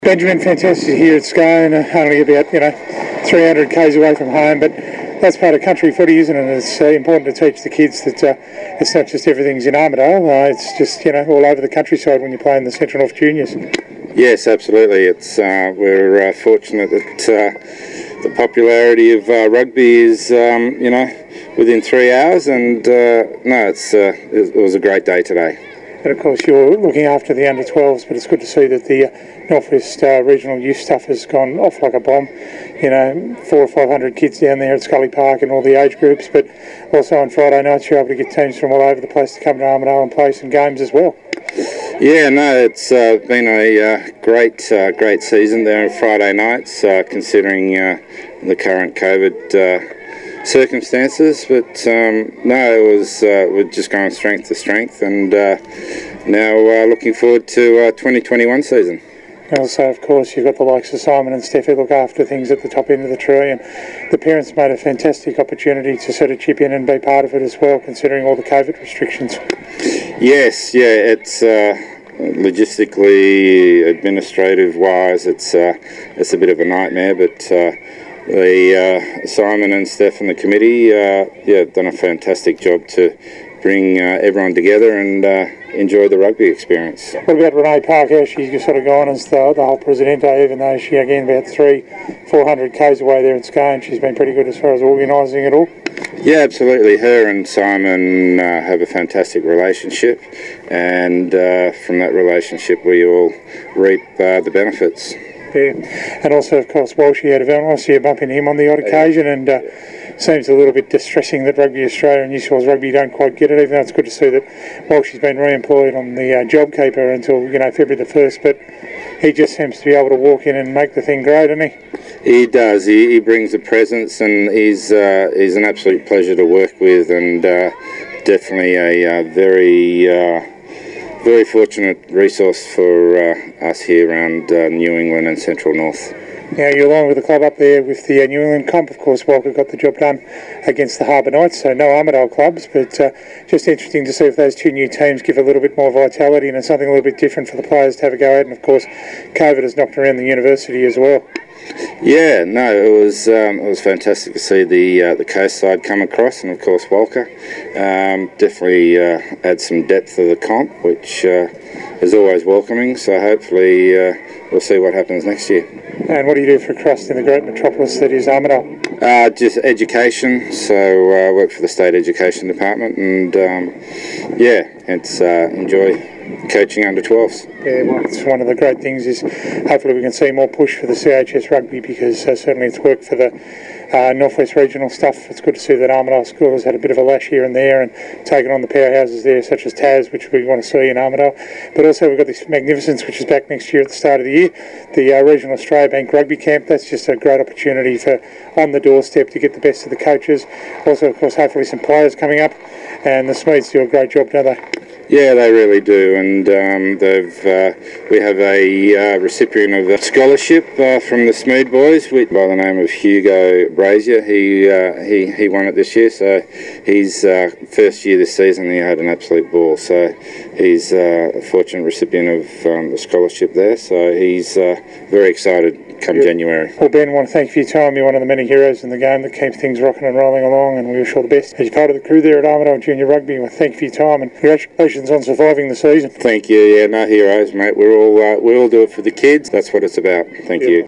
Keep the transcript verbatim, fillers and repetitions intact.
Benjamin, fantastic here at Scone, only about, you know, three hundred kays away from home, but that's part of country footy, isn't it? It's uh, important to teach the kids that uh, it's not just everything's in Armidale, uh, it's just, you know, all over the countryside when you're playing the Central North Juniors. Yes, absolutely. It's uh, we're uh, fortunate that uh, the popularity of uh, rugby is, um, you know, within three hours, and uh, no, it's uh, it was a great day today. And of course you're looking after the under twelves, but it's good to see that the uh, North West uh, Regional Youth stuff has gone off like a bomb. You know, four or five hundred kids down there at Scully Park and all the age groups, but also on Friday nights you're able to get teams from all over the place to come to Armidale and play some games as well. Yeah, no, it's uh, been a uh, great, uh, great season there on Friday nights, uh, considering uh, the current COVID uh, circumstances. But um, no, it was uh, we're just going strength to strength, and uh, now uh, looking forward to uh, twenty twenty-one season. And also, of course, you've got the likes of Simon and Steph who look after things at the top end of the tree, and the parents made a fantastic opportunity to sort of chip in and be part of it as well, considering all the COVID restrictions. Yes, yeah, it's uh, logistically, administrative-wise, it's uh, it's a bit of a nightmare, but uh, the uh, Simon and Steph and the committee, uh, yeah, have done a fantastic job to bring uh, everyone together and uh, enjoy the rugby experience. What about Renee Parker? She's sort of gone as the, the whole Presidente, even though she, again, about three, four hundred kays away there in Scone. She's been pretty good as far as organising it all. Yeah, absolutely. Her and Simon uh, have a fantastic relationship, and uh, from that relationship we all reap uh, the benefits. Yeah, and also, of course, Walshy had a I see you bumping him on the odd occasion, and uh, seems a little bit distressing that Rugby Australia and New South Wales Rugby don't quite get it, even though it's good to see that Walshy's been re-employed on the uh, JobKeeper until, you know, February the first, but he just seems to be able to walk in and make the thing great, doesn't he? He does. He, he brings a presence, and he's uh, he's an absolute pleasure to work with, and uh, definitely a uh, very uh, very fortunate resource for uh, us here around uh, New England and Central North. Now, you're along with the club up there with the uh, New England comp. Of course, Walker got the job done against the Harbour Knights, so no Armidale clubs, but uh, just interesting to see if those two new teams give a little bit more vitality and it's something a little bit different for the players to have a go at. And of course, COVID has knocked around the university as well. Yeah, no, it was um, it was fantastic to see the uh, the coast side come across, and of course Walker um, definitely uh, adds some depth to the comp, which uh, is always welcoming. So hopefully uh, we'll see what happens next year. And what do you do for a crust in the great metropolis that is Armidale? Uh, just education. So I uh, work for the State Education Department, and um, yeah, it's uh, enjoy coaching under twelves. Yeah, well, it's one of the great things is hopefully we can see more push for the C H S rugby, because uh, certainly it's worked for the uh, North West regional stuff. It's good to see that Armidale School has had a bit of a lash here and there and taken on the powerhouses there such as Taz, which we want to see in Armidale. But also we've got this Magnificence, which is back next year at the start of the year, the uh, Regional Australia Bank Rugby Camp. That's just a great opportunity for on the doorstep to get the best of the coaches. Also, of course, hopefully some players coming up, and the Smedes do a great job, don't they? Yeah, they really do, and um, they've uh, we have a uh, recipient of a scholarship uh, from the Smeed boys by the name of Hugo Brazier. He uh, he he won it this year, so he's uh, first year this season. He had an absolute ball, so he's uh, a fortunate recipient of um, the scholarship there. So he's uh, very excited come yeah. January. Well, Ben, I want to thank you for your time. You're one of the many heroes in the game that keeps things rocking and rolling along, and we wish you all the best as you're part of the crew there at Armidale Junior Rugby. We thank you for your time, and congratulations on surviving the season. Thank you. Yeah, no heroes, mate. We're all uh, we all do it for the kids. That's what it's about. Thank yeah. you.